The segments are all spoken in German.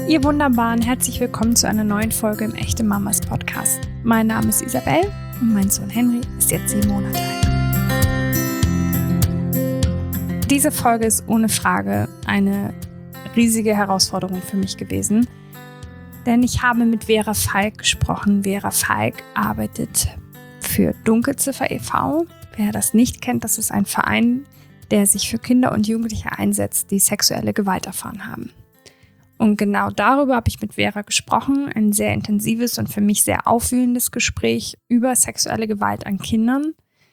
Ihr Wunderbaren, herzlich willkommen zu einer neuen Folge im Echte Mamas Podcast. Mein Name ist Isabel und mein Sohn Henry ist jetzt 7 Monate alt. Diese Folge ist ohne Frage eine riesige Herausforderung für mich gewesen, denn ich habe mit Vera Falk gesprochen. Vera Falk arbeitet für Dunkelziffer e.V. Wer das nicht kennt, das ist ein Verein, der sich für Kinder und Jugendliche einsetzt, die sexuelle Gewalt erfahren haben. Und genau darüber habe ich mit Vera gesprochen. Ein sehr intensives und für mich sehr aufwühlendes Gespräch über sexuelle Gewalt an Kindern.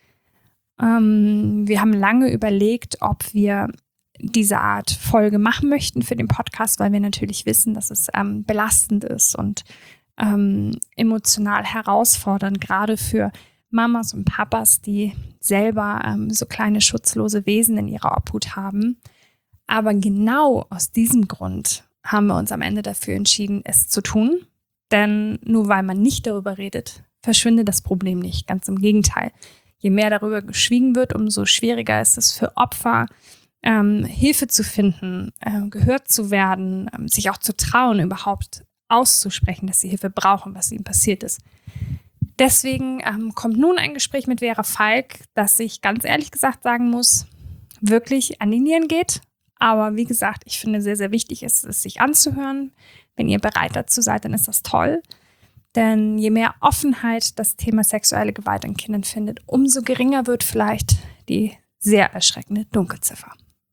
Wir haben lange überlegt, ob wir diese Art Folge machen möchten für den Podcast, weil wir natürlich wissen, dass es belastend ist und emotional herausfordernd, gerade für Mamas und Papas, die selber so kleine schutzlose Wesen in ihrer Obhut haben. Aber genau aus diesem Grund haben wir uns am Ende dafür entschieden, es zu tun. Denn nur weil man nicht darüber redet, verschwindet das Problem nicht. Ganz im Gegenteil. Je mehr darüber geschwiegen wird, umso schwieriger ist es für Opfer, Hilfe zu finden, gehört zu werden, sich auch zu trauen, überhaupt auszusprechen, dass sie Hilfe brauchen, was ihnen passiert ist. Deswegen kommt nun ein Gespräch mit Vera Falk, das ich ganz ehrlich gesagt sagen muss, wirklich an die Nieren geht. Aber wie gesagt, ich finde sehr, sehr wichtig ist es, sich anzuhören. Wenn ihr bereit dazu seid, dann ist das toll. Denn je mehr Offenheit das Thema sexuelle Gewalt an Kindern findet, umso geringer wird vielleicht die sehr erschreckende Dunkelziffer.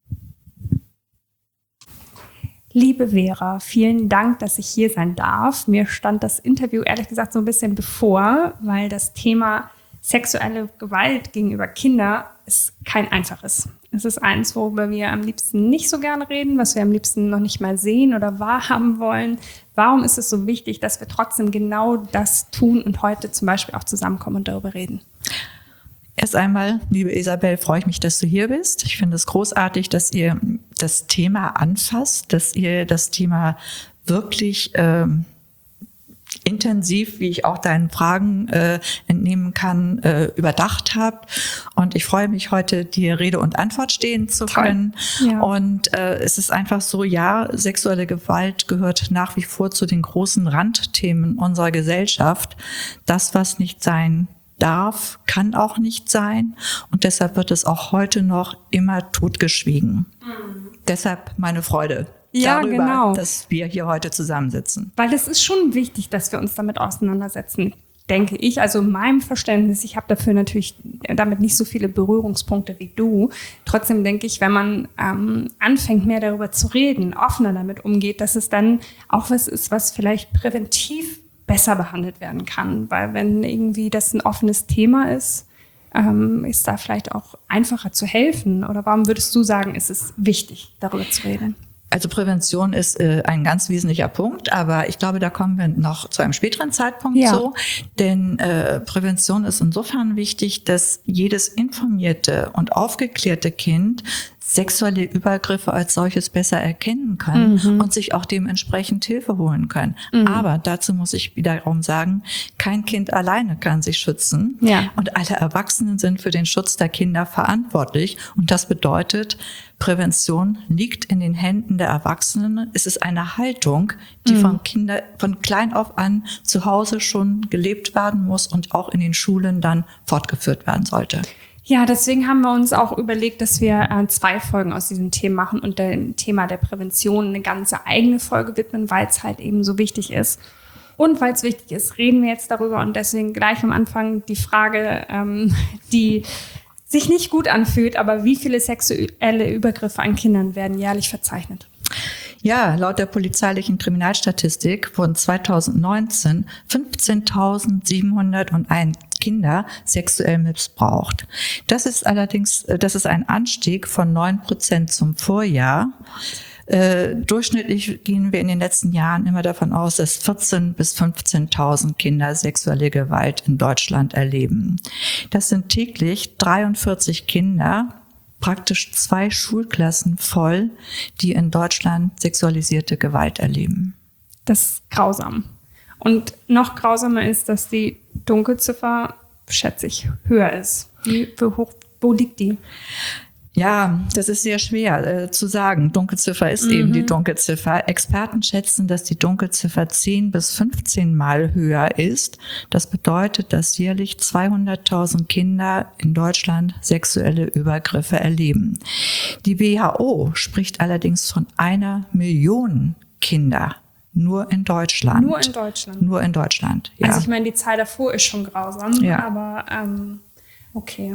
Liebe Vera, vielen Dank, dass ich hier sein darf. Mir stand das Interview ehrlich gesagt so ein bisschen bevor, weil das Thema sexuelle Gewalt gegenüber Kindern ist kein einfaches. Es ist eins, worüber wir am liebsten nicht so gerne reden, was wir am liebsten noch nicht mal sehen oder wahrhaben wollen. Warum ist es so wichtig, dass wir trotzdem genau das tun und heute zum Beispiel auch zusammenkommen und darüber reden? Erst einmal, liebe Isabel, freue ich mich, dass du hier bist. Ich finde es großartig, dass ihr das Thema anfasst, dass ihr das Thema wirklich intensiv, wie ich auch deinen Fragen entnehmen kann, überdacht habt. Und ich freue mich heute, dir Rede und Antwort stehen zu können. Ja. Und es ist einfach so, ja, sexuelle Gewalt gehört nach wie vor zu den großen Randthemen unserer Gesellschaft. Das, was nicht sein darf, kann auch nicht sein. Und deshalb wird es auch heute noch immer totgeschwiegen. Deshalb meine Freude. Ja, darüber, genau. Dass wir hier heute zusammensitzen. Weil es ist schon wichtig, dass wir uns damit auseinandersetzen, denke ich. Also in meinem Verständnis, ich habe dafür natürlich damit nicht so viele Berührungspunkte wie du. Trotzdem denke ich, wenn man anfängt, mehr darüber zu reden, offener damit umgeht, dass es dann auch was ist, was vielleicht präventiv besser behandelt werden kann. Weil wenn irgendwie das ein offenes Thema ist da vielleicht auch einfacher zu helfen. Oder warum würdest du sagen, ist es wichtig, darüber zu reden? Also Prävention ist ein ganz wesentlicher Punkt, aber ich glaube, da kommen wir noch zu einem späteren Zeitpunkt zu. Denn Prävention ist insofern wichtig, dass jedes informierte und aufgeklärte Kind sexuelle Übergriffe als solches besser erkennen kann und sich auch dementsprechend Hilfe holen können. Aber dazu muss ich wiederum sagen, kein Kind alleine kann sich schützen und alle Erwachsenen sind für den Schutz der Kinder verantwortlich. Und das bedeutet, Prävention liegt in den Händen der Erwachsenen. Es ist eine Haltung, die von klein auf an zu Hause schon gelebt werden muss und auch in den Schulen dann fortgeführt werden sollte. Ja, deswegen haben wir uns auch überlegt, dass wir 2 Folgen aus diesem Thema machen und dem Thema der Prävention eine ganze eigene Folge widmen, weil es halt eben so wichtig ist. Und weil es wichtig ist, reden wir jetzt darüber und deswegen gleich am Anfang die Frage, die sich nicht gut anfühlt, aber wie viele sexuelle Übergriffe an Kindern werden jährlich verzeichnet? Ja, laut der polizeilichen Kriminalstatistik wurden 2019 15.701 Kinder sexuell missbraucht. Das ist ein Anstieg von 9% zum Vorjahr. Durchschnittlich gehen wir in den letzten Jahren immer davon aus, dass 14.000 bis 15.000 Kinder sexuelle Gewalt in Deutschland erleben. Das sind täglich 43 Kinder, praktisch 2 Schulklassen voll, die in Deutschland sexualisierte Gewalt erleben. Das ist grausam. Und noch grausamer ist, dass die Dunkelziffer, schätze ich, höher ist. Wo liegt die? Ja, das ist sehr schwer zu sagen. Dunkelziffer ist eben die Dunkelziffer. Experten schätzen, dass die Dunkelziffer 10 bis 15 Mal höher ist. Das bedeutet, dass jährlich 200.000 Kinder in Deutschland sexuelle Übergriffe erleben. Die WHO spricht allerdings von 1 Million Kinder. Nur in Deutschland. Nur in Deutschland? Nur in Deutschland, ja. Also ich meine, die Zahl davor ist schon grausam, ja. Aber okay.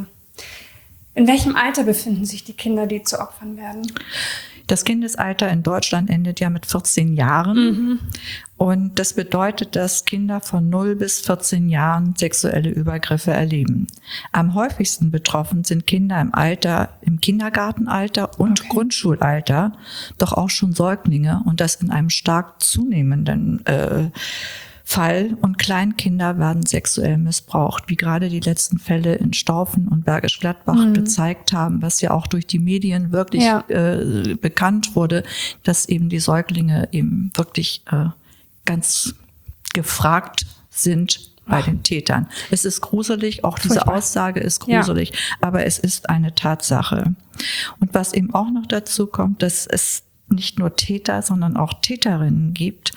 In welchem Alter befinden sich die Kinder, die zu Opfern werden? Das Kindesalter in Deutschland endet ja mit 14 Jahren. Und das bedeutet, dass Kinder von 0 bis 14 Jahren sexuelle Übergriffe erleben. Am häufigsten betroffen sind Kinder im Kindergartenalter und Grundschulalter, doch auch schon Säuglinge und das in einem stark zunehmenden Fall, und Kleinkinder werden sexuell missbraucht, wie gerade die letzten Fälle in Staufen und Bergisch Gladbach gezeigt haben, was ja auch durch die Medien wirklich bekannt wurde, dass eben die Säuglinge eben wirklich ganz gefragt sind bei den Tätern. Es ist gruselig, auch diese Aussage ist gruselig, aber es ist eine Tatsache. Und was eben auch noch dazu kommt, dass es nicht nur Täter, sondern auch Täterinnen gibt,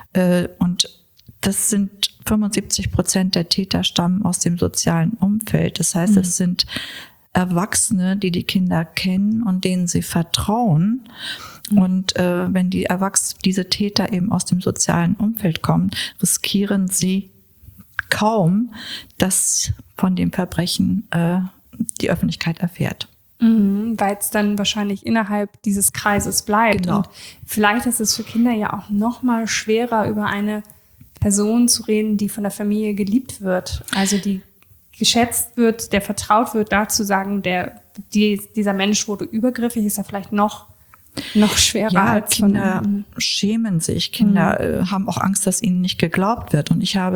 und das sind 75% der Täter stammen aus dem sozialen Umfeld. Das heißt, es sind Erwachsene, die die Kinder kennen und denen sie vertrauen. Und wenn diese Täter eben aus dem sozialen Umfeld kommen, riskieren sie kaum, dass von dem Verbrechen die Öffentlichkeit erfährt. Weil es dann wahrscheinlich innerhalb dieses Kreises bleibt. Genau. Und vielleicht ist es für Kinder ja auch noch mal schwerer, über eine Person zu reden, die von der Familie geliebt wird, also die geschätzt wird, der vertraut wird, da zu sagen, dieser Mensch wurde übergriffig, ist ja vielleicht noch schwerer. Ja, als Kinder schämen sich, Kinder haben auch Angst, dass ihnen nicht geglaubt wird. Und ich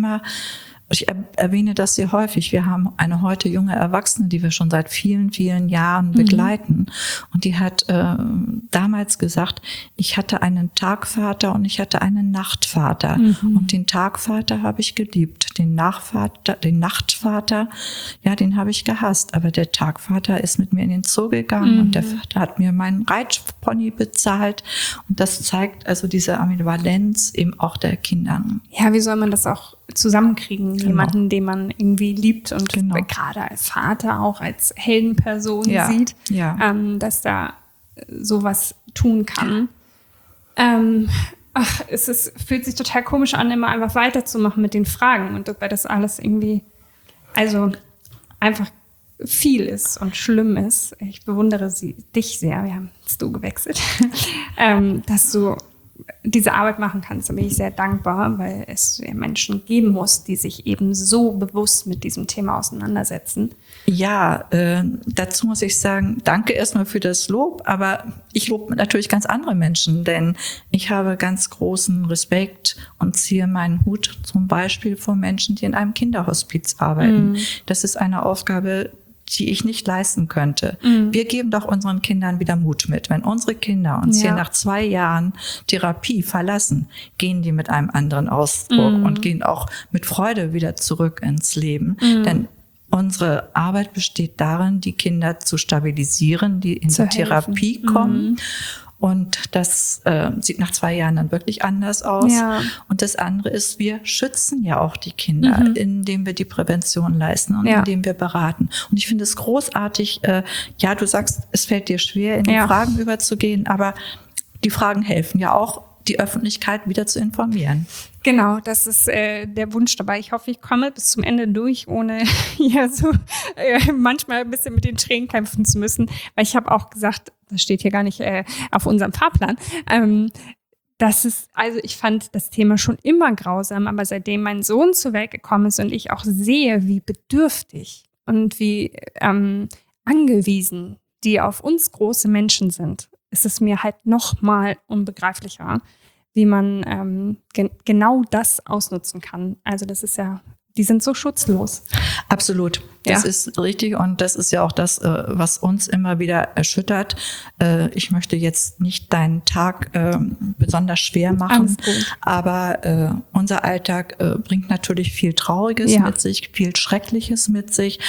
erwähne das sehr häufig. Wir haben eine heute junge Erwachsene, die wir schon seit vielen, vielen Jahren begleiten. Und die hat damals gesagt, ich hatte einen Tagvater und ich hatte einen Nachtvater. Und den Tagvater habe ich geliebt. Den Nachtvater, ja, den habe ich gehasst. Aber der Tagvater ist mit mir in den Zoo gegangen und der Vater hat mir meinen Reitpony bezahlt. Und das zeigt also diese Ambivalenz eben auch der Kinder. Ja, wie soll man das auch zusammenkriegen? Genau. Jemanden, den man irgendwie liebt und gerade als Vater auch als Heldenperson sieht, dass da sowas tun kann. Fühlt sich total komisch an, immer einfach weiterzumachen mit den Fragen und weil das alles irgendwie, also einfach viel ist und schlimm ist. Ich bewundere dich sehr, wir haben ins Du gewechselt, dass du diese Arbeit machen kannst. Da bin ich sehr dankbar, weil es Menschen geben muss, die sich eben so bewusst mit diesem Thema auseinandersetzen. Ja, dazu muss ich sagen, danke erstmal für das Lob, aber ich lobe natürlich ganz andere Menschen, denn ich habe ganz großen Respekt und ziehe meinen Hut zum Beispiel vor Menschen, die in einem Kinderhospiz arbeiten. Das ist eine Aufgabe, die ich nicht leisten könnte. Wir geben doch unseren Kindern wieder Mut mit. Wenn unsere Kinder uns hier nach 2 Jahren Therapie verlassen, gehen die mit einem anderen Ausdruck und gehen auch mit Freude wieder zurück ins Leben. Denn unsere Arbeit besteht darin, die Kinder zu stabilisieren, die in die Therapie kommen. Und das sieht nach 2 Jahren dann wirklich anders aus. Ja. Und das andere ist, wir schützen ja auch die Kinder, indem wir die Prävention leisten und indem wir beraten. Und ich finde es großartig, du sagst, es fällt dir schwer, in die Fragen überzugehen, aber die Fragen helfen ja auch, die Öffentlichkeit wieder zu informieren. Genau, das ist der Wunsch dabei. Ich hoffe, ich komme bis zum Ende durch, ohne manchmal ein bisschen mit den Tränen kämpfen zu müssen. Weil ich habe auch gesagt, das steht hier gar nicht auf unserem Fahrplan, ich fand das Thema schon immer grausam, aber seitdem mein Sohn zur Welt gekommen ist und ich auch sehe, wie bedürftig und wie angewiesen die auf uns große Menschen sind, ist es mir halt noch mal unbegreiflicher, wie man genau das ausnutzen kann. Also das ist ja die sind so schutzlos. Absolut, das ist richtig und das ist ja auch das, was uns immer wieder erschüttert. Ich möchte jetzt nicht deinen Tag besonders schwer machen, aber unser Alltag bringt natürlich viel Trauriges mit sich, viel Schreckliches mit sich,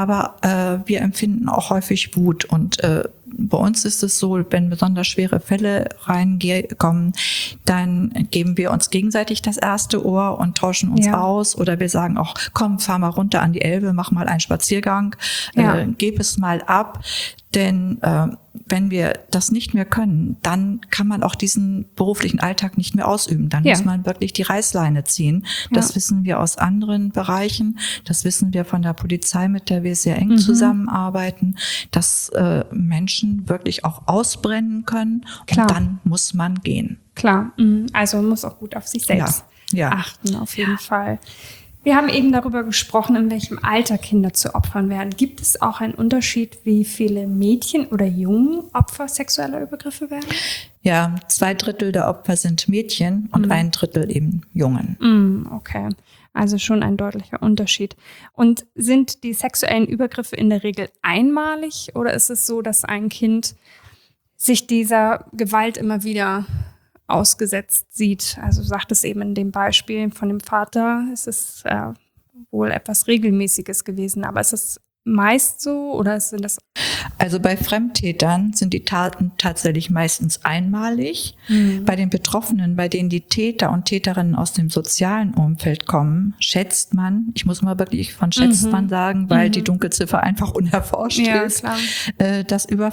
aber wir empfinden auch häufig Wut und bei uns ist es so, wenn besonders schwere Fälle reinkommen, dann geben wir uns gegenseitig das erste Ohr und tauschen uns aus. Oder wir sagen auch, komm, fahr mal runter an die Elbe, mach mal einen Spaziergang, gib es mal ab. Denn wenn wir das nicht mehr können, dann kann man auch diesen beruflichen Alltag nicht mehr ausüben. Dann muss man wirklich die Reißleine ziehen. Das wissen wir aus anderen Bereichen. Das wissen wir von der Polizei, mit der wir sehr eng zusammenarbeiten, dass Menschen wirklich auch ausbrennen können. Und dann muss man gehen. Klar, also man muss auch gut auf sich selbst achten, auf jeden Fall. Wir haben eben darüber gesprochen, in welchem Alter Kinder zu Opfern werden. Gibt es auch einen Unterschied, wie viele Mädchen oder Jungen Opfer sexueller Übergriffe werden? Ja, 2/3 der Opfer sind Mädchen und 1/3 eben Jungen. Okay, also schon ein deutlicher Unterschied. Und sind die sexuellen Übergriffe in der Regel einmalig oder ist es so, dass ein Kind sich dieser Gewalt immer wieder ausgesetzt sieht? Also sagt es eben in dem Beispiel von dem Vater, ist es wohl etwas Regelmäßiges gewesen. Aber ist es meist so oder sind das? Also bei Fremdtätern sind die Taten tatsächlich meistens einmalig. Bei den Betroffenen, bei denen die Täter und Täterinnen aus dem sozialen Umfeld kommen, schätzt man, ich muss mal wirklich von schätzt man sagen, weil die Dunkelziffer einfach unerforscht ist, klar, dass über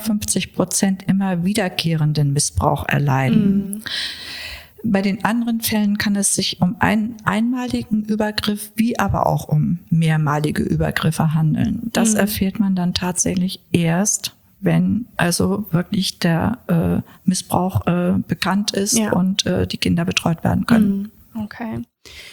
50% immer wiederkehrenden Missbrauch erleiden. Bei den anderen Fällen kann es sich um einen einmaligen Übergriff wie aber auch um mehrmalige Übergriffe handeln. Das erfährt man dann tatsächlich erst, wenn also wirklich der Missbrauch bekannt ist und die Kinder betreut werden können. Okay.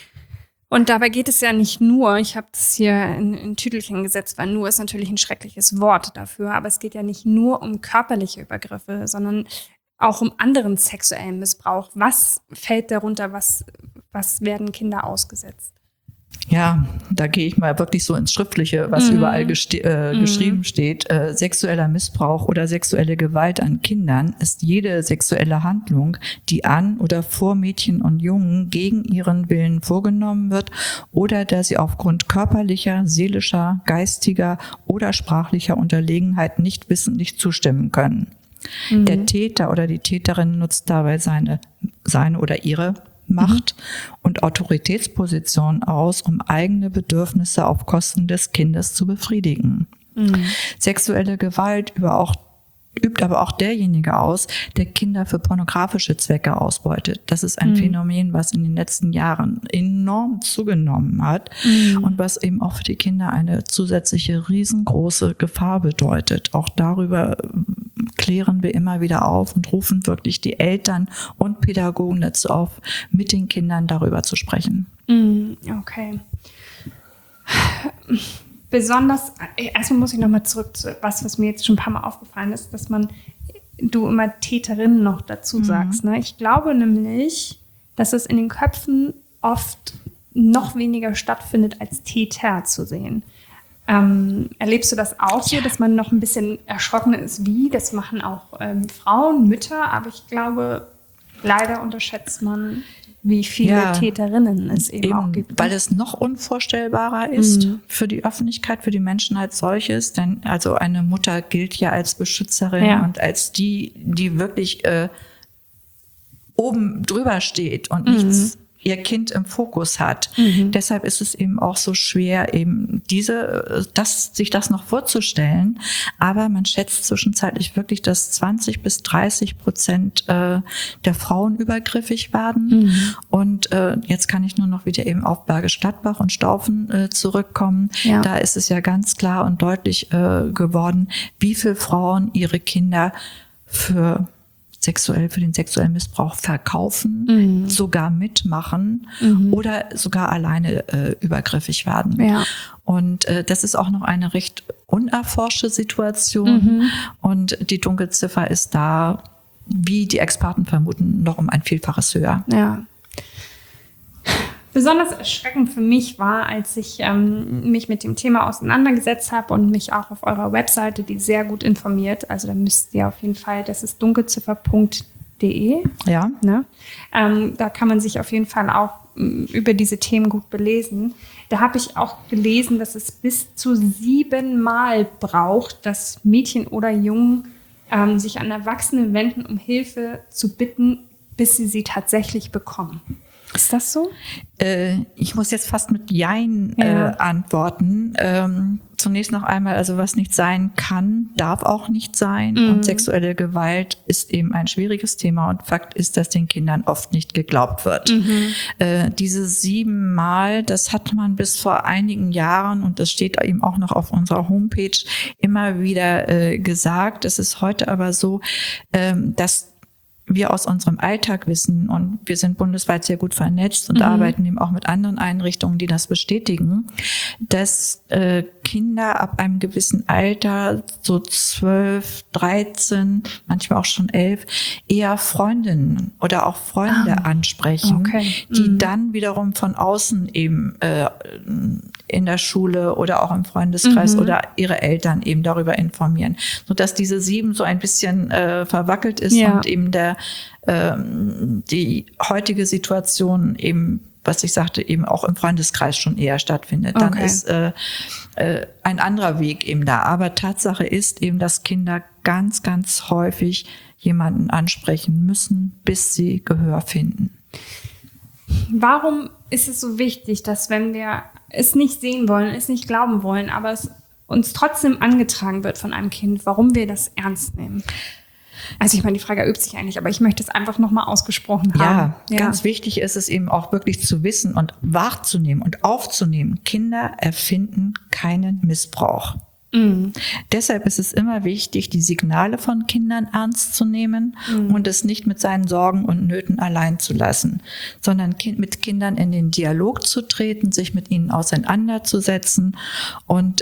Und dabei geht es ja nicht nur, ich habe das hier in Tüdelchen gesetzt, weil nur ist natürlich ein schreckliches Wort dafür, aber es geht ja nicht nur um körperliche Übergriffe, sondern auch um anderen sexuellen Missbrauch. Was fällt darunter? Was werden Kinder ausgesetzt? Ja, da gehe ich mal wirklich so ins Schriftliche, was überall geschrieben steht. Sexueller Missbrauch oder sexuelle Gewalt an Kindern ist jede sexuelle Handlung, die an oder vor Mädchen und Jungen gegen ihren Willen vorgenommen wird oder der sie aufgrund körperlicher, seelischer, geistiger oder sprachlicher Unterlegenheit nicht wissentlich zustimmen können. Der Täter oder die Täterin nutzt dabei seine oder ihre Macht und Autoritätsposition aus, um eigene Bedürfnisse auf Kosten des Kindes zu befriedigen. Sexuelle Gewalt übt aber auch derjenige aus, der Kinder für pornografische Zwecke ausbeutet. Das ist ein Phänomen, was in den letzten Jahren enorm zugenommen hat und was eben auch für die Kinder eine zusätzliche riesengroße Gefahr bedeutet. Auch darüber klären wir immer wieder auf und rufen wirklich die Eltern und Pädagogen dazu auf, mit den Kindern darüber zu sprechen. Okay. Besonders, erstmal muss ich nochmal zurück zu was mir jetzt schon ein paar Mal aufgefallen ist, dass du immer Täterinnen noch dazu sagst. Ne? Ich glaube nämlich, dass es in den Köpfen oft noch weniger stattfindet, als Täter zu sehen. Erlebst du das auch so, dass man noch ein bisschen erschrockener ist? Das machen auch Frauen, Mütter, aber ich glaube, leider unterschätzt man, wie viele Täterinnen es eben auch gibt. Weil es noch unvorstellbarer ist für die Öffentlichkeit, für die Menschen als solches. Denn also eine Mutter gilt ja als Beschützerin und als die wirklich oben drüber steht und nichts ihr Kind im Fokus hat. Deshalb ist es eben auch so schwer, eben sich das noch vorzustellen. Aber man schätzt zwischenzeitlich wirklich, dass 20-30% der Frauen übergriffig werden. Und jetzt kann ich nur noch wieder eben auf Bergisch Gladbach und Staufen zurückkommen. Ja. Da ist es ja ganz klar und deutlich geworden, wie viele Frauen ihre Kinder für den sexuellen Missbrauch verkaufen, sogar mitmachen oder sogar alleine übergriffig werden. Ja. Und das ist auch noch eine recht unerforschte Situation. Und die Dunkelziffer ist da, wie die Experten vermuten, noch um ein Vielfaches höher. Ja. besonders erschreckend für mich war, als ich mich mit dem Thema auseinandergesetzt habe und mich auch auf eurer Webseite, die sehr gut informiert, also da müsst ihr auf jeden Fall, das ist dunkelziffer.de. Ja. Ne? Da kann man sich auf jeden Fall auch über diese Themen gut belesen. Da habe ich auch gelesen, dass es bis zu 7 Mal braucht, dass Mädchen oder Jungen sich an Erwachsene wenden, um Hilfe zu bitten, bis sie tatsächlich bekommen. Ist das so? Ich muss jetzt fast mit Jein antworten. Zunächst noch einmal, also was nicht sein kann, darf auch nicht sein. Und sexuelle Gewalt ist eben ein schwieriges Thema. Und Fakt ist, dass den Kindern oft nicht geglaubt wird. Diese 7 Mal, das hat man bis vor einigen Jahren, und das steht eben auch noch auf unserer Homepage, immer wieder gesagt. Es ist heute aber so, dass wir aus unserem Alltag wissen, und wir sind bundesweit sehr gut vernetzt und arbeiten eben auch mit anderen Einrichtungen, die das bestätigen, dass Kinder ab einem gewissen Alter, so 12, 13, manchmal auch schon 11, eher Freundinnen oder auch Freunde ansprechen, die dann wiederum von außen eben in der Schule oder auch im Freundeskreis oder ihre Eltern eben darüber informieren, sodass diese 7 so ein bisschen verwackelt ist und eben die heutige Situation eben, was ich sagte, eben auch im Freundeskreis schon eher stattfindet. Dann ist ein anderer Weg eben da. Aber Tatsache ist eben, dass Kinder ganz, ganz häufig jemanden ansprechen müssen, bis sie Gehör finden. Warum ist es so wichtig, dass wenn wir es nicht sehen wollen, es nicht glauben wollen, aber es uns trotzdem angetragen wird von einem Kind, warum wir das ernst nehmen? Also ich meine, die Frage übt sich eigentlich, aber ich möchte es einfach nochmal ausgesprochen haben. Ja, ganz wichtig ist es eben auch wirklich zu wissen und wahrzunehmen und aufzunehmen. Kinder erfinden keinen Missbrauch. Deshalb ist es immer wichtig, die Signale von Kindern ernst zu nehmen und es nicht mit seinen Sorgen und Nöten allein zu lassen, sondern mit Kindern in den Dialog zu treten, sich mit ihnen auseinanderzusetzen und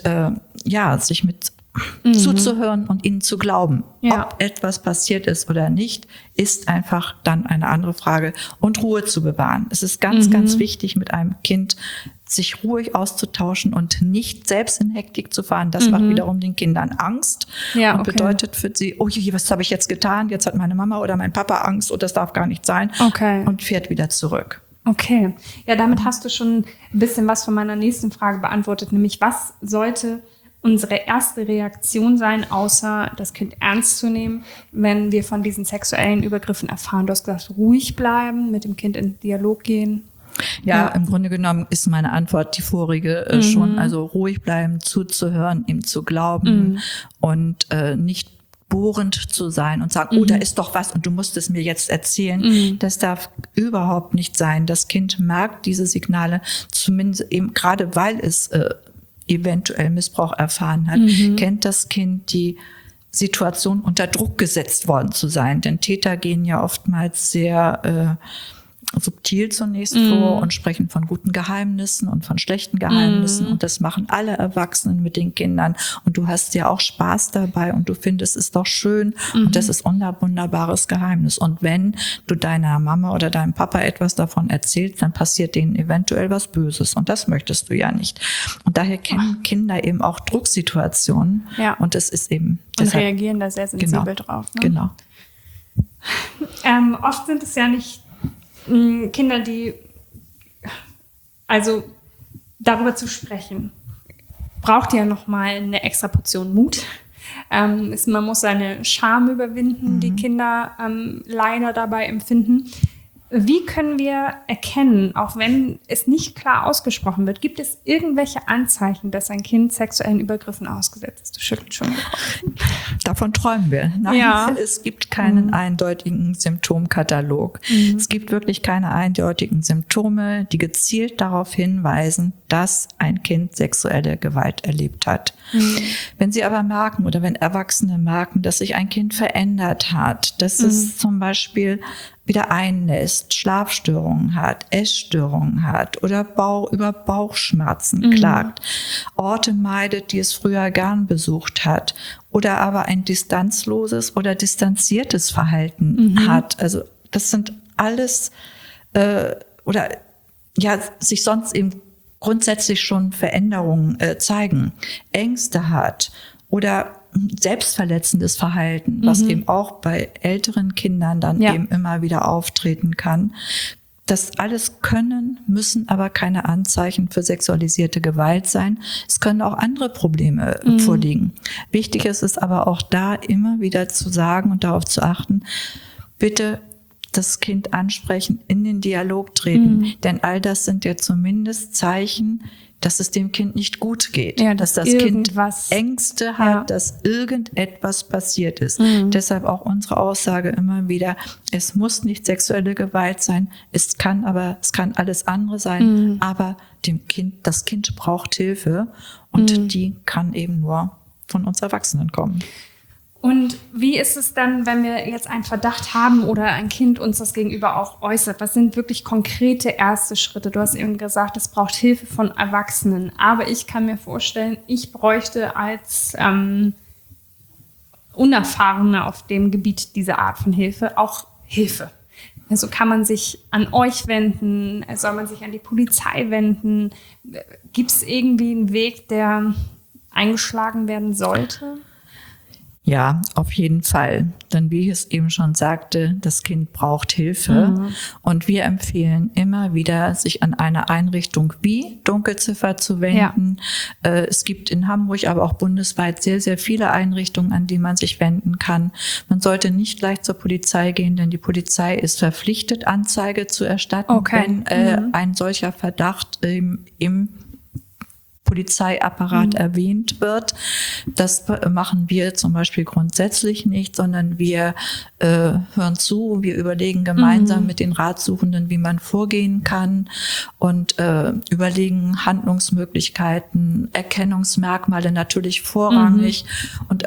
sich mit zuzuhören und ihnen zu glauben. Ob etwas passiert ist oder nicht, ist einfach dann eine andere Frage. Und Ruhe zu bewahren. Es ist ganz, ganz wichtig, mit einem Kind sich ruhig auszutauschen und nicht selbst in Hektik zu fahren. Das macht wiederum den Kindern Angst und bedeutet für sie, oh je, was habe ich jetzt getan? Jetzt hat meine Mama oder mein Papa Angst und das darf gar nicht sein und fährt wieder zurück. Okay, ja, damit hast du schon ein bisschen was von meiner nächsten Frage beantwortet, nämlich was sollte unsere erste Reaktion sein, außer das Kind ernst zu nehmen, wenn wir von diesen sexuellen Übergriffen erfahren? Du hast gesagt, ruhig bleiben, mit dem Kind in Dialog gehen. Ja, im Grunde genommen ist meine Antwort die vorige schon. Also ruhig bleiben, zuzuhören, ihm zu glauben und nicht bohrend zu sein und sagen, oh, da ist doch was und du musst es mir jetzt erzählen. Das darf überhaupt nicht sein. Das Kind merkt diese Signale, zumindest eben gerade weil es eventuell Missbrauch erfahren hat, kennt das Kind die Situation, unter Druck gesetzt worden zu sein. Denn Täter gehen ja oftmals sehr subtil zunächst vor und sprechen von guten Geheimnissen und von schlechten Geheimnissen. Und das machen alle Erwachsenen mit den Kindern. Und du hast ja auch Spaß dabei und du findest es doch schön. Und das ist unser wunderbares Geheimnis. Und wenn du deiner Mama oder deinem Papa etwas davon erzählst, dann passiert denen eventuell was Böses. Und das möchtest du ja nicht. Und daher kennen Kinder eben auch Drucksituationen. Ja. Und das ist eben und reagieren da sehr sensibel drauf. Ne? Genau. Oft sind es ja nicht Kinder, die, also darüber zu sprechen, braucht ja nochmal eine extra Portion Mut. Man muss seine Scham überwinden, die Kinder leider dabei empfinden. Wie können wir erkennen, auch wenn es nicht klar ausgesprochen wird, gibt es irgendwelche Anzeichen, dass ein Kind sexuellen Übergriffen ausgesetzt ist? Du schüttelst schon den Kopf. Davon träumen wir. Nein, es gibt keinen eindeutigen Symptomkatalog. Es gibt wirklich keine eindeutigen Symptome, die gezielt darauf hinweisen, dass ein Kind sexuelle Gewalt erlebt hat. Wenn Sie aber merken oder wenn Erwachsene merken, dass sich ein Kind verändert hat, dass es zum Beispiel wieder einnässt, Schlafstörungen hat, Essstörungen hat oder über Bauchschmerzen klagt, Orte meidet, die es früher gern besucht hat oder aber ein distanzloses oder distanziertes Verhalten hat. Also das sind alles oder sich sonst eben grundsätzlich schon Veränderungen zeigen, Ängste hat oder selbstverletzendes Verhalten, was eben auch bei älteren Kindern dann eben immer wieder auftreten kann. Das alles müssen aber keine Anzeichen für sexualisierte Gewalt sein. Es können auch andere Probleme vorliegen. Wichtig ist es aber auch da immer wieder zu sagen und darauf zu achten, bitte das Kind ansprechen, in den Dialog treten. Denn all das sind ja zumindest Zeichen, dass es dem Kind nicht gut geht, dass das Kind Ängste hat, dass irgendetwas passiert ist. Deshalb auch unsere Aussage immer wieder, es muss nicht sexuelle Gewalt sein, es kann alles andere sein, aber das Kind braucht Hilfe und die kann eben nur von uns Erwachsenen kommen. Und wie ist es dann, wenn wir jetzt einen Verdacht haben oder ein Kind uns das gegenüber auch äußert? Was sind wirklich konkrete erste Schritte? Du hast eben gesagt, es braucht Hilfe von Erwachsenen. Aber ich kann mir vorstellen, ich bräuchte als Unerfahrene auf dem Gebiet dieser Art von Hilfe auch Hilfe. Also kann man sich an euch wenden? Soll man sich an die Polizei wenden? Gibt es irgendwie einen Weg, der eingeschlagen werden sollte? Ja, auf jeden Fall. Denn wie ich es eben schon sagte, das Kind braucht Hilfe. Und wir empfehlen immer wieder, sich an eine Einrichtung wie Dunkelziffer zu wenden. Ja. Es gibt in Hamburg, aber auch bundesweit sehr, sehr viele Einrichtungen, an die man sich wenden kann. Man sollte nicht gleich zur Polizei gehen, denn die Polizei ist verpflichtet, Anzeige zu erstatten, wenn ein solcher Verdacht im Polizeiapparat erwähnt wird. Das machen wir zum Beispiel grundsätzlich nicht, sondern wir hören zu, wir überlegen gemeinsam mit den Ratsuchenden, wie man vorgehen kann und überlegen Handlungsmöglichkeiten, Erkennungsmerkmale natürlich vorrangig und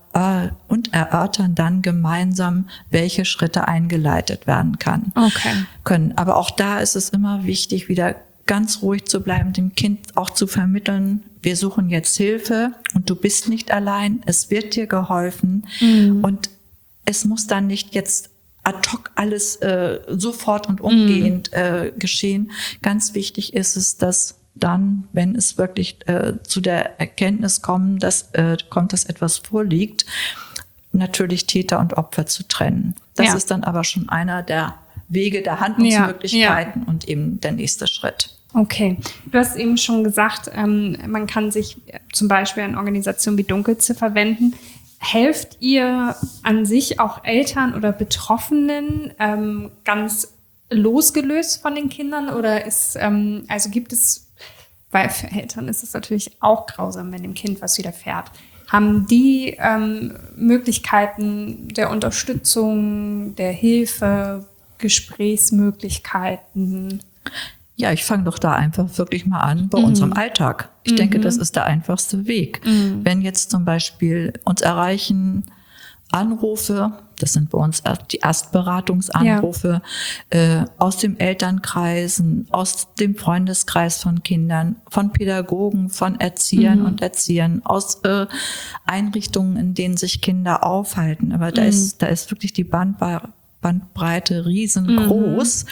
erörtern dann gemeinsam, welche Schritte eingeleitet werden können. Aber auch da ist es immer wichtig, wieder ganz ruhig zu bleiben, dem Kind auch zu vermitteln, wir suchen jetzt Hilfe und du bist nicht allein, es wird dir geholfen und es muss dann nicht jetzt ad hoc alles sofort und umgehend geschehen. Ganz wichtig ist es, dass dann, wenn es wirklich zu der Erkenntnis kommt, dass etwas vorliegt, natürlich Täter und Opfer zu trennen. Das ist dann aber schon einer der Wege der Handlungsmöglichkeiten und eben der nächste Schritt. Okay. Du hast eben schon gesagt, man kann sich zum Beispiel an Organisationen wie Dunkelziffer wenden. Helft ihr an sich auch Eltern oder Betroffenen ganz losgelöst von den Kindern? Oder gibt es, weil für Eltern ist es natürlich auch grausam, wenn dem Kind was widerfährt. Haben die Möglichkeiten der Unterstützung, der Hilfe, Gesprächsmöglichkeiten? Ja, ich fange doch da einfach wirklich mal an bei unserem Alltag. Ich denke, das ist der einfachste Weg. Wenn jetzt zum Beispiel uns erreichen Anrufe, das sind bei uns die Erstberatungsanrufe, aus dem Elternkreisen, aus dem Freundeskreis von Kindern, von Pädagogen, von Erziehern und Erziehern, aus Einrichtungen, in denen sich Kinder aufhalten. Aber da ist wirklich die Bandbreite riesengroß.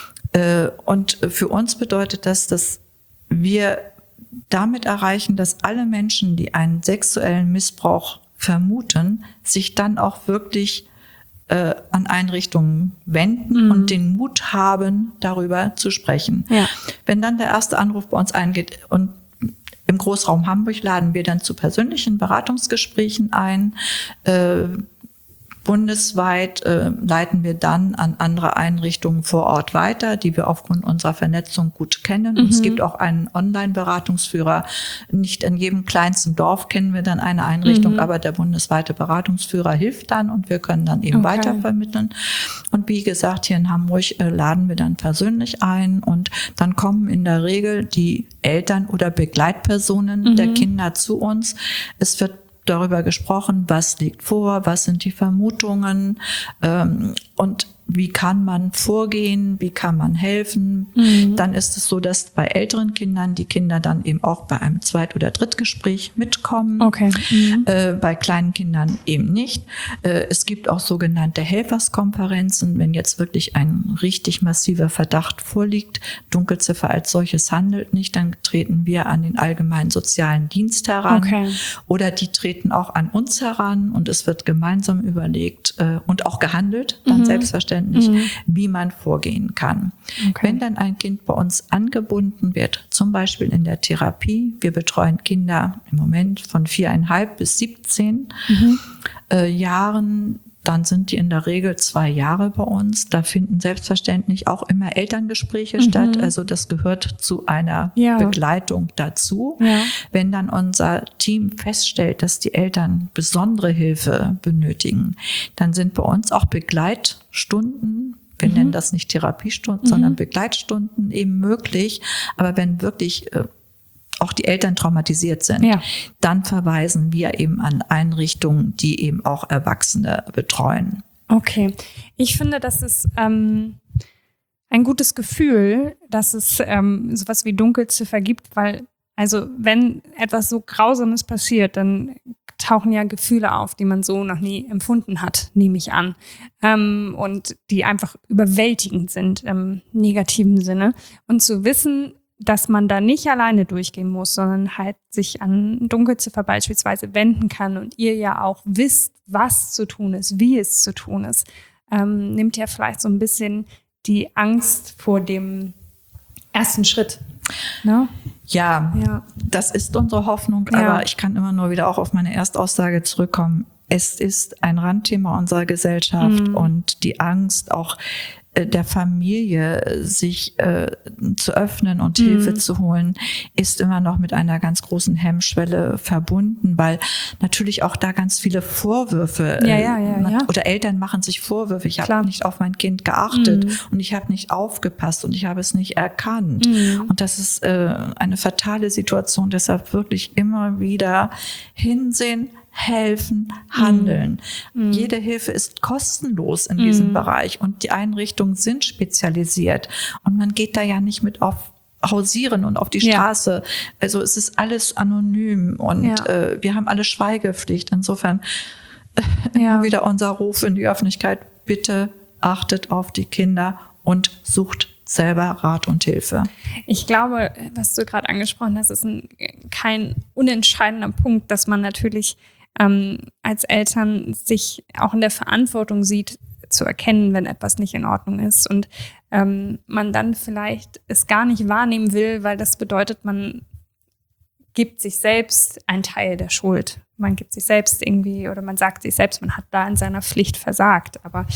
Und für uns bedeutet das, dass wir damit erreichen, dass alle Menschen, die einen sexuellen Missbrauch vermuten, sich dann auch wirklich an Einrichtungen wenden und den Mut haben, darüber zu sprechen. Ja. Wenn dann der erste Anruf bei uns eingeht und im Großraum Hamburg laden wir dann zu persönlichen Beratungsgesprächen ein. Bundesweit leiten wir dann an andere Einrichtungen vor Ort weiter, die wir aufgrund unserer Vernetzung gut kennen. Und es gibt auch einen Online-Beratungsführer. Nicht in jedem kleinsten Dorf kennen wir dann eine Einrichtung, aber der bundesweite Beratungsführer hilft dann und wir können dann eben weitervermitteln. Und wie gesagt, hier in Hamburg laden wir dann persönlich ein und dann kommen in der Regel die Eltern oder Begleitpersonen der Kinder zu uns. Es wird darüber gesprochen, was liegt vor, was sind die Vermutungen und wie kann man vorgehen, wie kann man helfen. Dann ist es so, dass bei älteren Kindern die Kinder dann eben auch bei einem Zweit- oder Drittgespräch mitkommen. Okay. Bei kleinen Kindern eben nicht. Es gibt auch sogenannte Helferskonferenzen, wenn jetzt wirklich ein richtig massiver Verdacht vorliegt, Dunkelziffer als solches handelt nicht, dann treten wir an den allgemeinen sozialen Dienst heran. Okay. Oder die treten auch an uns heran und es wird gemeinsam überlegt und auch gehandelt, dann selbstverständlich, wie man vorgehen kann. Okay. Wenn dann ein Kind bei uns angebunden wird, zum Beispiel in der Therapie, wir betreuen Kinder im Moment von 4,5 bis 17 Jahren, dann sind die in der Regel 2 Jahre bei uns. Da finden selbstverständlich auch immer Elterngespräche statt. Also das gehört zu einer Begleitung dazu. Ja. Wenn dann unser Team feststellt, dass die Eltern besondere Hilfe benötigen, dann sind bei uns auch Begleitstunden, wir nennen das nicht Therapiestunden, sondern Begleitstunden eben möglich. Aber wenn wirklich auch die Eltern traumatisiert sind, dann verweisen wir eben an Einrichtungen, die eben auch Erwachsene betreuen. Okay. Ich finde, das ist ein gutes Gefühl, dass es sowas wie Dunkelziffer gibt, weil, also wenn etwas so Grausames passiert, dann tauchen ja Gefühle auf, die man so noch nie empfunden hat, nehme ich an. Und die einfach überwältigend sind im negativen Sinne. Und zu wissen, dass man da nicht alleine durchgehen muss, sondern halt sich an Dunkelziffer beispielsweise wenden kann und ihr ja auch wisst, was zu tun ist, wie es zu tun ist, nimmt ja vielleicht so ein bisschen die Angst vor dem ersten Schritt. Ne? Ja, das ist unsere Hoffnung, aber ich kann immer nur wieder auch auf meine Erstaussage zurückkommen. Es ist ein Randthema unserer Gesellschaft und die Angst auch der Familie, sich zu öffnen und Hilfe zu holen, ist immer noch mit einer ganz großen Hemmschwelle verbunden, weil natürlich auch da ganz viele Vorwürfe oder Eltern machen sich Vorwürfe. Ich habe nicht auf mein Kind geachtet und ich habe nicht aufgepasst und ich habe es nicht erkannt. Und das ist eine fatale Situation. Deshalb wirklich immer wieder hinsehen, helfen, handeln. Jede Hilfe ist kostenlos in diesem Bereich und die Einrichtungen sind spezialisiert und man geht da ja nicht mit auf hausieren und auf die Straße. Also es ist alles anonym und wir haben alle Schweigepflicht. Insofern immer wieder unser Ruf in die Öffentlichkeit, bitte achtet auf die Kinder und sucht selber Rat und Hilfe. Ich glaube, was du gerade angesprochen hast, ist kein unentscheidender Punkt, dass man natürlich als Eltern sich auch in der Verantwortung sieht, zu erkennen, wenn etwas nicht in Ordnung ist und man dann vielleicht es gar nicht wahrnehmen will, weil das bedeutet, man gibt sich selbst einen Teil der Schuld. Man gibt sich selbst irgendwie oder man sagt sich selbst, man hat da in seiner Pflicht versagt. Aber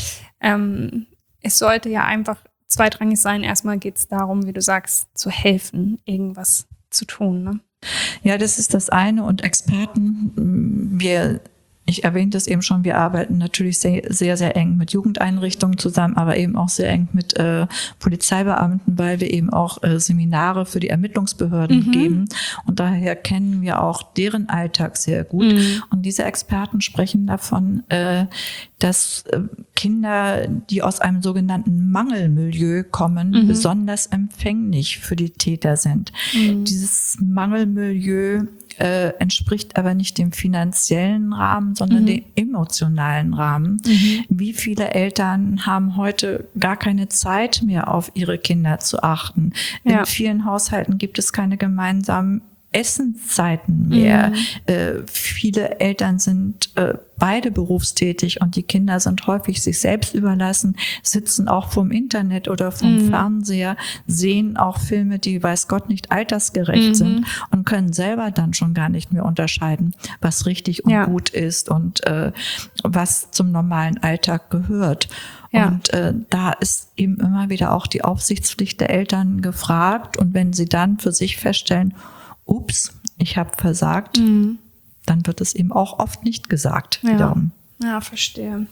es sollte ja einfach zweitrangig sein. Erstmal geht es darum, wie du sagst, zu helfen, irgendwas zu tun, ne? Ja, das ist das eine. Und Experten, ich erwähnte es eben schon, wir arbeiten natürlich sehr, sehr, sehr eng mit Jugendeinrichtungen zusammen, aber eben auch sehr eng mit Polizeibeamten, weil wir eben auch Seminare für die Ermittlungsbehörden geben. Und daher kennen wir auch deren Alltag sehr gut. Und diese Experten sprechen davon, dass Kinder, die aus einem sogenannten Mangelmilieu kommen, besonders empfänglich für die Täter sind. Dieses Mangelmilieu entspricht aber nicht dem finanziellen Rahmen, sondern dem emotionalen Rahmen. Wie viele Eltern haben heute gar keine Zeit mehr, auf ihre Kinder zu achten? In vielen Haushalten gibt es keine gemeinsamen Essenszeiten mehr. Viele Eltern sind beide berufstätig und die Kinder sind häufig sich selbst überlassen, sitzen auch vorm Internet oder vom Fernseher, sehen auch Filme, die weiß Gott nicht altersgerecht sind und können selber dann schon gar nicht mehr unterscheiden, was richtig und gut ist und was zum normalen Alltag gehört. Und da ist eben immer wieder auch die Aufsichtspflicht der Eltern gefragt. Und wenn sie dann für sich feststellen, ups, ich habe versagt, dann wird es eben auch oft nicht gesagt. Wiederum. Ja, verstehe.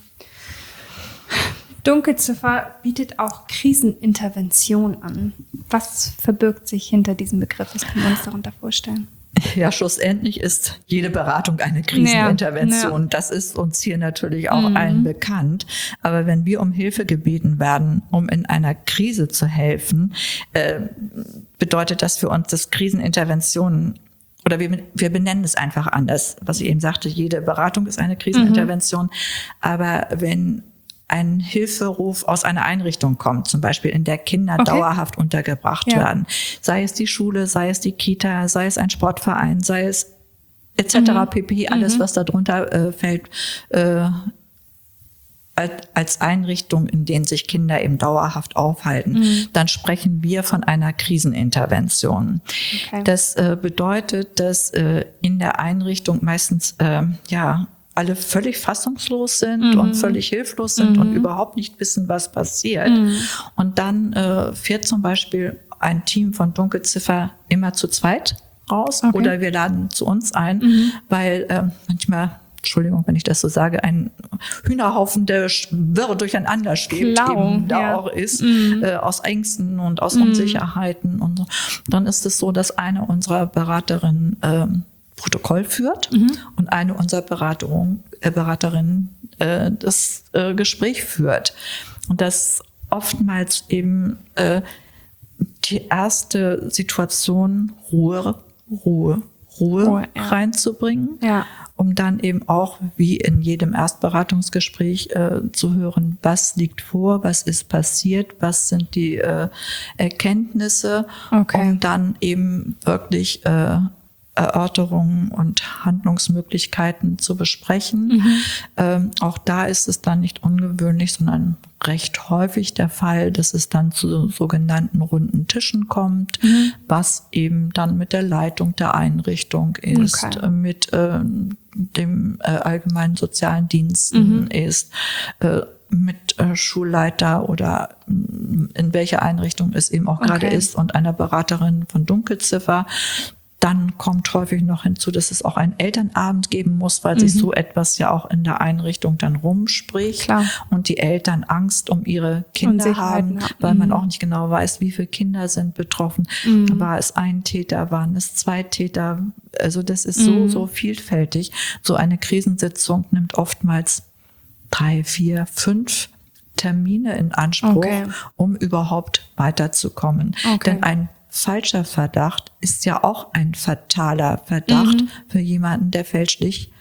Dunkelziffer bietet auch Krisenintervention an. Was verbirgt sich hinter diesem Begriff? Was können wir uns darunter vorstellen? Ja, schlussendlich ist jede Beratung eine Krisenintervention. Ja. Das ist uns hier natürlich auch allen bekannt. Aber wenn wir um Hilfe gebeten werden, um in einer Krise zu helfen, bedeutet das für uns, dass Kriseninterventionen, oder wir benennen es einfach anders. Was ich eben sagte, jede Beratung ist eine Krisenintervention. Aber wenn ein Hilferuf aus einer Einrichtung kommt, zum Beispiel in der Kinder dauerhaft untergebracht werden, sei es die Schule, sei es die Kita, sei es ein Sportverein, sei es etc. pp., alles, was da drunter fällt, als Einrichtung, in denen sich Kinder eben dauerhaft aufhalten, dann sprechen wir von einer Krisenintervention. Okay. Das bedeutet, dass in der Einrichtung meistens alle völlig fassungslos sind und völlig hilflos sind und überhaupt nicht wissen, was passiert. Und dann fährt zum Beispiel ein Team von Dunkelziffer immer zu zweit raus oder wir laden zu uns ein, weil manchmal, Entschuldigung, wenn ich das so sage, ein Hühnerhaufen, der wirr durcheinander schwebt, eben da auch ist, aus Ängsten und aus Unsicherheiten und so. Dann ist es so, dass eine unserer Beraterinnen Protokoll führt und eine unserer Beraterinnen das Gespräch führt. Und das oftmals eben die erste Situation Ruhe reinzubringen, um dann eben auch wie in jedem Erstberatungsgespräch zu hören, was liegt vor, was ist passiert, was sind die Erkenntnisse, um dann eben wirklich Erörterungen und Handlungsmöglichkeiten zu besprechen. Auch da ist es dann nicht ungewöhnlich, sondern recht häufig der Fall, dass es dann zu sogenannten runden Tischen kommt, was eben dann mit der Leitung der Einrichtung ist, mit dem allgemeinen sozialen Diensten ist, mit Schulleiter oder in welcher Einrichtung es eben auch gerade ist und einer Beraterin von Dunkelziffer. Dann kommt häufig noch hinzu, dass es auch einen Elternabend geben muss, weil sich so etwas ja auch in der Einrichtung dann rumspricht und die Eltern Angst um ihre Kinder haben, weil man auch nicht genau weiß, wie viele Kinder sind betroffen. War es ein Täter, waren es zwei Täter? Also das ist so vielfältig. So eine Krisensitzung nimmt oftmals 3, 4, 5 Termine in Anspruch, um überhaupt weiterzukommen. Denn ein falscher Verdacht ist ja auch ein fataler Verdacht für jemanden, der fälschlich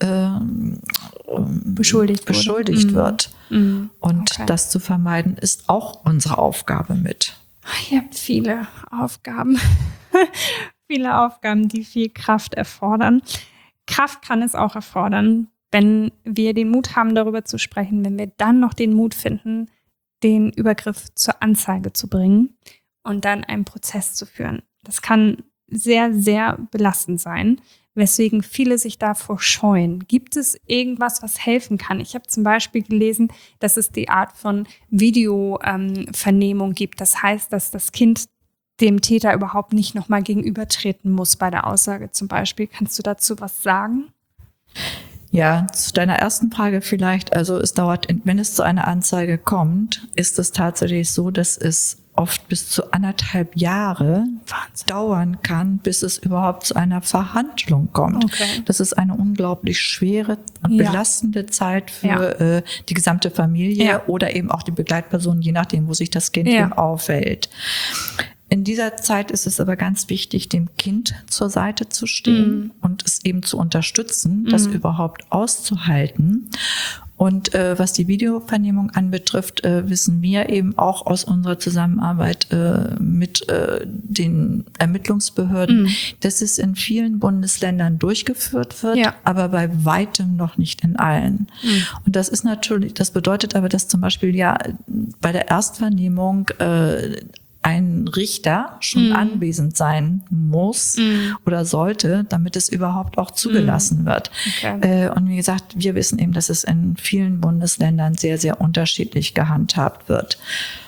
beschuldigt wird. Und das zu vermeiden, ist auch unsere Aufgabe mit. Ihr habt viele Aufgaben. Viele Aufgaben, die viel Kraft erfordern. Kraft kann es auch erfordern, wenn wir den Mut haben, darüber zu sprechen, wenn wir dann noch den Mut finden, den Übergriff zur Anzeige zu bringen und dann einen Prozess zu führen. Das kann sehr, sehr belastend sein, weswegen viele sich davor scheuen. Gibt es irgendwas, was helfen kann? Ich habe zum Beispiel gelesen, dass es die Art von Videovernehmung gibt. Das heißt, dass das Kind dem Täter überhaupt nicht nochmal gegenübertreten muss bei der Aussage zum Beispiel. Kannst du dazu was sagen? Ja, zu deiner ersten Frage vielleicht. Also es dauert, wenn es zu einer Anzeige kommt, ist es tatsächlich so, dass es oft bis zu 1,5 Jahre dauern kann, bis es überhaupt zu einer Verhandlung kommt. Das ist eine unglaublich schwere und belastende Zeit für die gesamte Familie oder eben auch die Begleitperson, je nachdem, wo sich das Kind eben aufhält. In dieser Zeit ist es aber ganz wichtig, dem Kind zur Seite zu stehen und es eben zu unterstützen, das überhaupt auszuhalten. Und was die Videovernehmung anbetrifft, wissen wir eben auch aus unserer Zusammenarbeit mit den Ermittlungsbehörden, dass es in vielen Bundesländern durchgeführt wird, aber bei weitem noch nicht in allen. Und das ist natürlich, das bedeutet aber, dass zum Beispiel bei der Erstvernehmung ein Richter schon anwesend sein muss oder sollte, damit es überhaupt auch zugelassen wird. Und wie gesagt, wir wissen eben, dass es in vielen Bundesländern sehr, sehr unterschiedlich gehandhabt wird.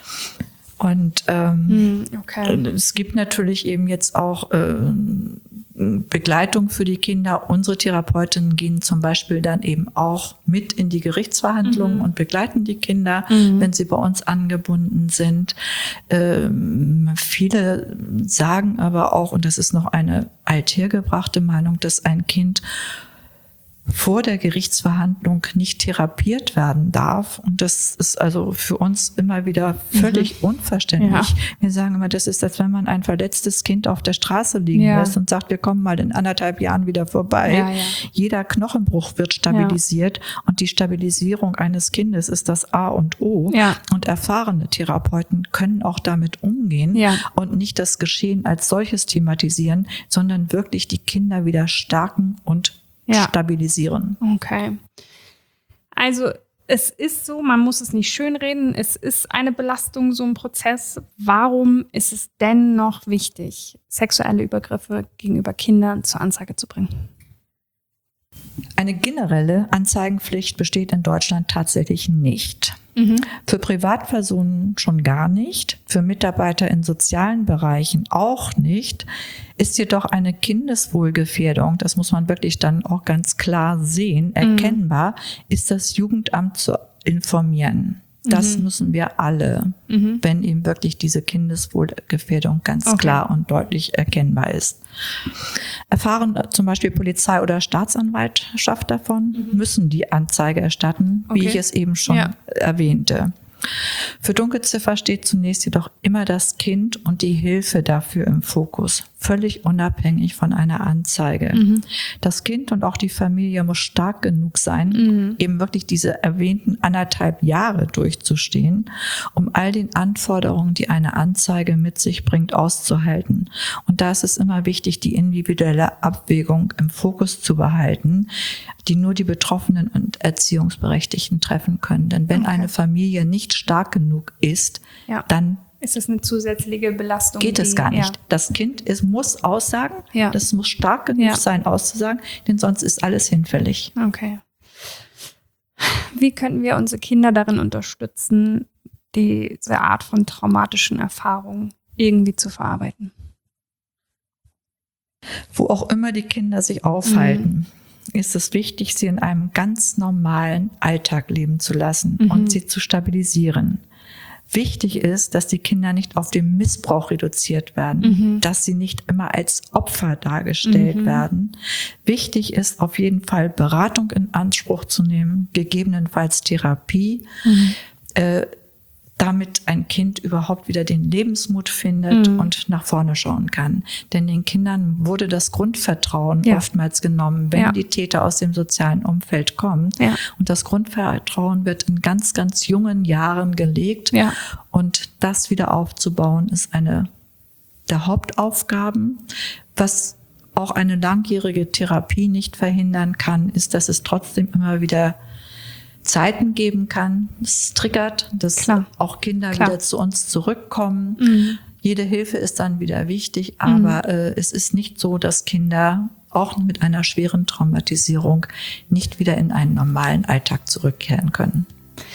Und es gibt natürlich eben jetzt auch Begleitung für die Kinder. Unsere Therapeutinnen gehen zum Beispiel dann eben auch mit in die Gerichtsverhandlungen und begleiten die Kinder, wenn sie bei uns angebunden sind. Viele sagen aber auch, und das ist noch eine althergebrachte Meinung, dass ein Kind vor der Gerichtsverhandlung nicht therapiert werden darf. Und das ist also für uns immer wieder völlig unverständlich. Ja. Wir sagen immer, das ist, als wenn man ein verletztes Kind auf der Straße liegen lässt und sagt, wir kommen mal in 1,5 Jahren wieder vorbei. Ja, ja. Jeder Knochenbruch wird stabilisiert und die Stabilisierung eines Kindes ist das A und O. Ja. Und erfahrene Therapeuten können auch damit umgehen und nicht das Geschehen als solches thematisieren, sondern wirklich die Kinder wieder stärken und stabilisieren. Okay. Also es ist so, man muss es nicht schönreden, es ist eine Belastung, so ein Prozess. Warum ist es denn noch wichtig, sexuelle Übergriffe gegenüber Kindern zur Anzeige zu bringen? Eine generelle Anzeigenpflicht besteht in Deutschland tatsächlich nicht. Für Privatpersonen schon gar nicht, für Mitarbeiter in sozialen Bereichen auch nicht, ist jedoch eine Kindeswohlgefährdung, das muss man wirklich dann auch ganz klar sehen, erkennbar, ist das Jugendamt zu informieren. Das müssen wir alle, wenn eben wirklich diese Kindeswohlgefährdung ganz klar und deutlich erkennbar ist. Erfahren zum Beispiel Polizei oder Staatsanwaltschaft davon, müssen die Anzeige erstatten, wie ich es eben schon erwähnte. Für Dunkelziffer steht zunächst jedoch immer das Kind und die Hilfe dafür im Fokus, völlig unabhängig von einer Anzeige. Das Kind und auch die Familie muss stark genug sein, eben wirklich diese erwähnten 1,5 Jahre durchzustehen, um all den Anforderungen, die eine Anzeige mit sich bringt, auszuhalten. Und da ist es immer wichtig, die individuelle Abwägung im Fokus zu behalten, die nur die Betroffenen und Erziehungsberechtigten treffen können. Denn wenn eine Familie nicht stark genug ist, dann ist es eine zusätzliche Belastung? Geht es gar nicht. Das Kind muss aussagen, das muss stark genug sein, auszusagen, denn sonst ist alles hinfällig. Okay. Wie könnten wir unsere Kinder darin unterstützen, diese Art von traumatischen Erfahrungen irgendwie zu verarbeiten? Wo auch immer die Kinder sich aufhalten, ist es wichtig, sie in einem ganz normalen Alltag leben zu lassen und sie zu stabilisieren. Wichtig ist, dass die Kinder nicht auf den Missbrauch reduziert werden, dass sie nicht immer als Opfer dargestellt werden. Wichtig ist auf jeden Fall, Beratung in Anspruch zu nehmen, gegebenenfalls Therapie, damit ein Kind überhaupt wieder den Lebensmut findet und nach vorne schauen kann. Denn den Kindern wurde das Grundvertrauen oftmals genommen, wenn die Täter aus dem sozialen Umfeld kommen. Und das Grundvertrauen wird in ganz, ganz jungen Jahren gelegt. Und das wieder aufzubauen, ist eine der Hauptaufgaben. Was auch eine langjährige Therapie nicht verhindern kann, ist, dass es trotzdem immer wieder Zeiten geben kann. Es triggert, dass auch Kinder wieder zu uns zurückkommen. Jede Hilfe ist dann wieder wichtig, aber es ist nicht so, dass Kinder auch mit einer schweren Traumatisierung nicht wieder in einen normalen Alltag zurückkehren können.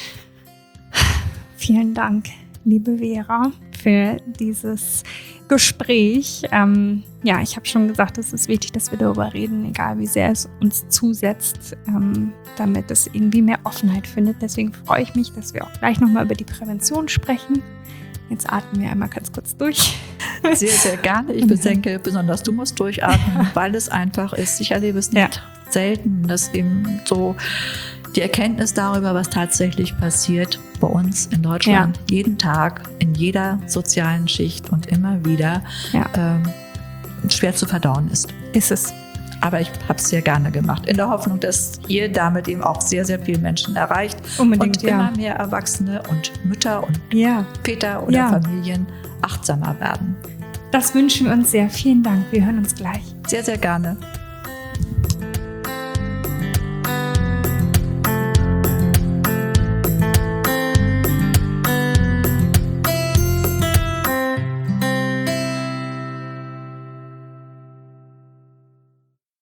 Vielen Dank, liebe Vera, für dieses Gespräch. Ich habe schon gesagt, es ist wichtig, dass wir darüber reden, egal wie sehr es uns zusetzt, damit es irgendwie mehr Offenheit findet. Deswegen freue ich mich, dass wir auch gleich nochmal über die Prävention sprechen. Jetzt atmen wir einmal ganz kurz durch. Sehr, sehr gerne. Ich denke, besonders du musst durchatmen, weil es einfach ist. Ich erlebe es nicht selten, dass eben so die Erkenntnis darüber, was tatsächlich passiert bei uns in Deutschland, jeden Tag, in jeder sozialen Schicht und immer wieder schwer zu verdauen ist. Ist es. Aber ich habe es sehr gerne gemacht, in der Hoffnung, dass ihr damit eben auch sehr, sehr viele Menschen erreicht. Unbedingt, und immer mehr Erwachsene und Mütter und Väter oder Familien achtsamer werden. Das wünschen wir uns sehr. Vielen Dank. Wir hören uns gleich. Sehr, sehr gerne.